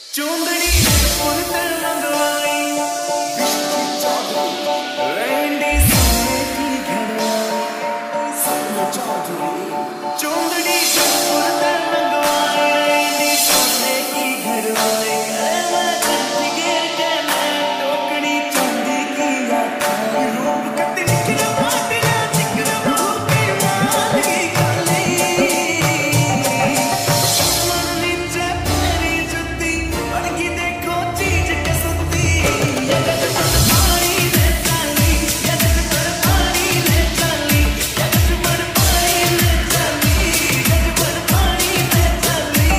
चूंदड़ी पुरतन रंगवाई बिस्की Chaudhary Randy सोने की घड़ियां सपना चौधरी चूंदड़ी पुरतन रंगवाई रैंडी सोने की घड़ियां टोकड़ी चांदी की यात्रा रूप कतनी की बाटिया चिकन भूखे मान की काली मन्नी चेपरी जुती बड़की देखो चीज कसुती जगत पर पानी ले चली जगत पर पानी ले चली जगत पर पानी ले चली जगत पर पानी ले चली